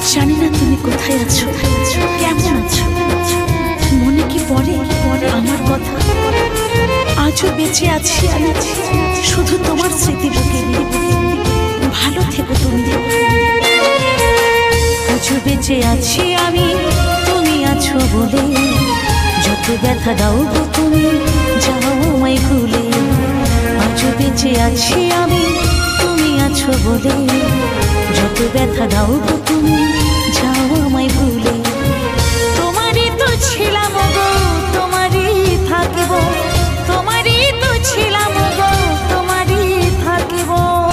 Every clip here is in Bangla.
জানি না তুমি কোথায় আছো, কেমন আছো, মনে কি পড়ে আমার কথা? আজও বেঁচে আছি আমি শুধু তোমার স্মৃতি বুকে নিয়ে। ভালো থেকো তুমি। আজও বেঁচে আছি আমি তুমি আছো বলে। যত ব্যথা দাও গো তুমি যাও আমায় ভুলে। আজও বেঁচে আছি আমি তুমি আছো বলে। যত ব্যথা দাও গো তুমি যাও আমায় ভুলে। তোমারই তো ছিলাম গো, তোমারই থাকিব, তোমারই তো ছিলাম গো, তোমারই থাকিব।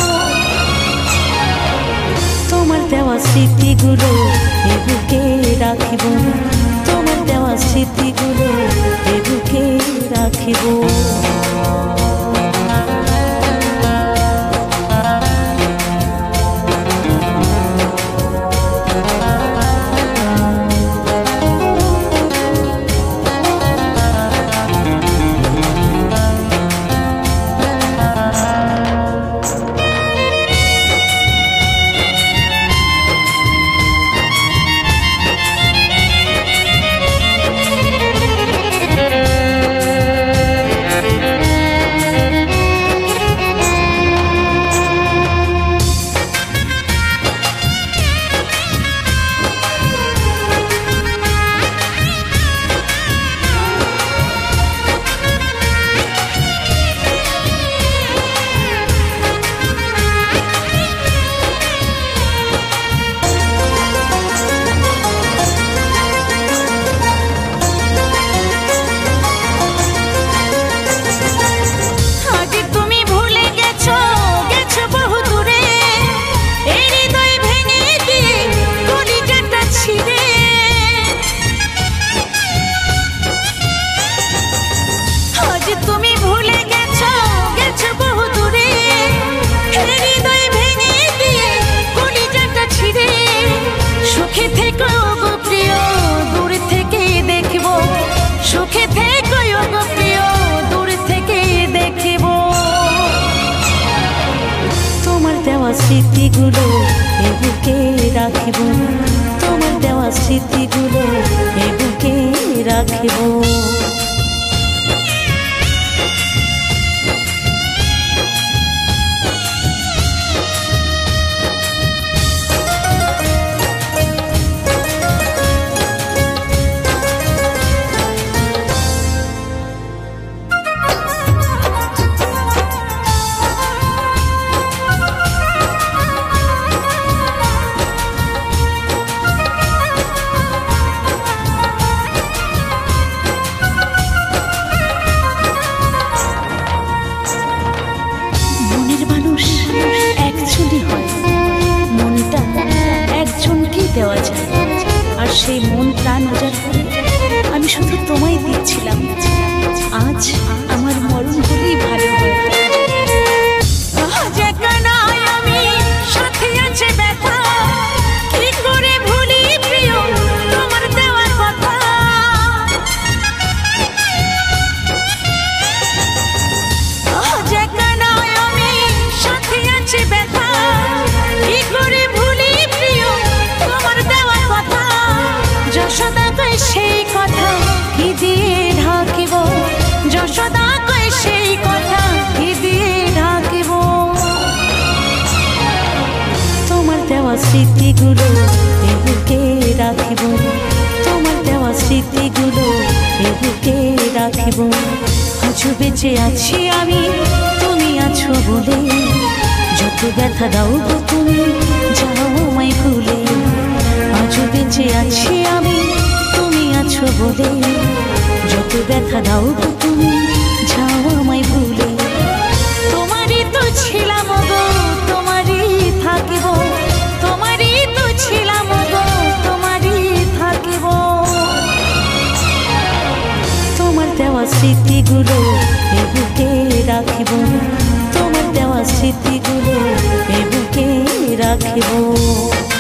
তোমার দেওয়া স্মৃতিগুলো এ বুকে রাখিব, তোমার দেওয়া স্মৃতিগুলো এ বুকে রাখিব। স্মৃতিগুলো এ বুকে রাখিব, তোমার দেওয়া স্মৃতিগুলো এ বুকে রাখিব। দেওয়া যায়, আর সেই মন প্রাণ উজাড় করে আমি শুধু তোমায় দিয়েছিলাম। আজ আমার মরণ হলেই ভালো হয়। সেই কথা কি দিয়ে ঢাকিব, যশোদা কই সেই কথা কি দিয়ে ঢাকিব। তোমার দেওয়া স্মৃতিগুলো এ বুকে রাখিব, তোমার দেওয়া স্মৃতিগুলো এ বুকে রাখিব। আজও বেঁচে আছি আমি তুমি আছো বলে। যত ব্যথা দাও গো তুমি যাও আমায় ভুলে। আজও বেঁচে আছি আমি আছো বলে। যত ব্যথা দাও গো তুমি যাও আমায় ভুলে। তোমারই তো ছিলাম গো, তোমারই থাকিব, তোমারই তো ছিলাম গো, তোমারই থাকিব। তোমার দেওয়া স্মৃতিগুলো এ বুকে রাখিব, তোমার দেওয়া স্মৃতিগুলো এ বুকে রাখিব।